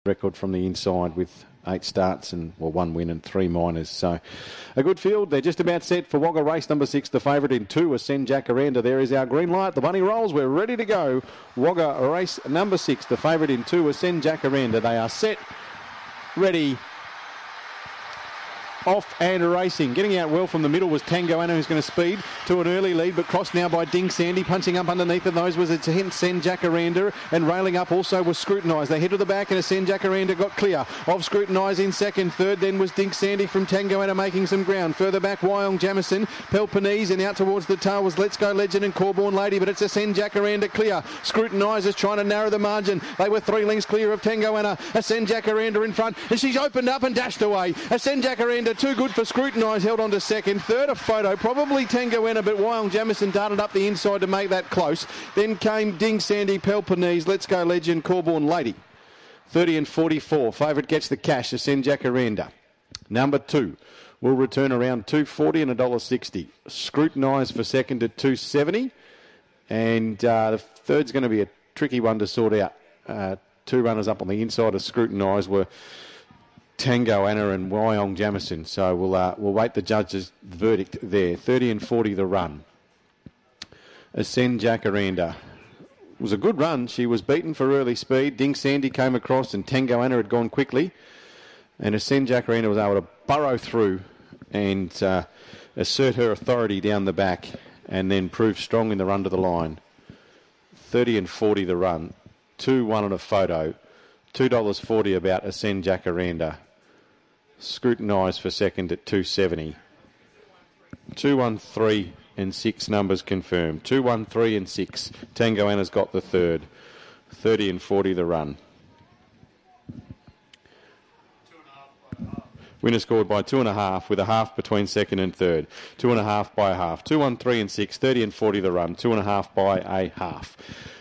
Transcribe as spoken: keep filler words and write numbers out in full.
record from the inside with eight starts and well one win and three minors. So a good field. They're just about set for Wagga race number six. The favourite in two, Ascend Jacaranda. There is our green light. The bunny rolls. We're ready to go. Wagga race number six. The favourite in two, Ascend Jacaranda. They are set, ready, off and racing. Getting out well from the middle was Tango Anna, who's going to speed to an early lead, but crossed now by Ding Sandy. Punching up underneath of those was Ascend Jacaranda, and railing up also was Scrutinise. They head to the back, and Ascend Jacaranda got clear of Scrutinise in second. Third then was Ding Sandy from Tango Anna making some ground. Further back, Wyong Jamison, Pelpanese, and out towards the tail was Let's Go Legend and Corborn Lady, but it's Ascend Jacaranda clear. Scrutinise is trying to narrow the margin. They were three lengths clear of Tango Anna. Ascend Jacaranda in front, and she's opened up and dashed away. Ascend Jacaranda too good for Scrutinise, held on to second. Third a photo, probably Tango Anna, but Wyong Jamison darted up the inside to make that close. Then came Ding Sandy, Pelpanese, Let's Go Legend, Corborn Lady. thirty and forty-four. Favourite gets the cash, Ascend Jacaranda. Number two will return around two forty and one dollar sixty. Scrutinise for second at two seventy. And uh, the third's going to be a tricky one to sort out. Uh, two runners up on the inside of Scrutinise were Tango Anna and Wyong Jamison. So we'll uh, we'll wait the judge's verdict there. thirty and forty the run. Ascend Jacaranda. It was a good run. She was beaten for early speed. Ding Sandy came across and Tango Anna had gone quickly. And Ascend Jacaranda was able to burrow through and uh, assert her authority down the back and then prove strong in the run to the line. thirty and forty the run. two one on a photo. two dollars forty about Ascend Jacaranda. Scrutinise for second at two seventy. two one three and six numbers confirmed. two one three and six. Tango Anna's got the third. thirty and forty the run. Winner scored by two and a half, with a half between second and third. Two and a half by a half. two one three and six. thirty and forty the run. Two and a half by a half.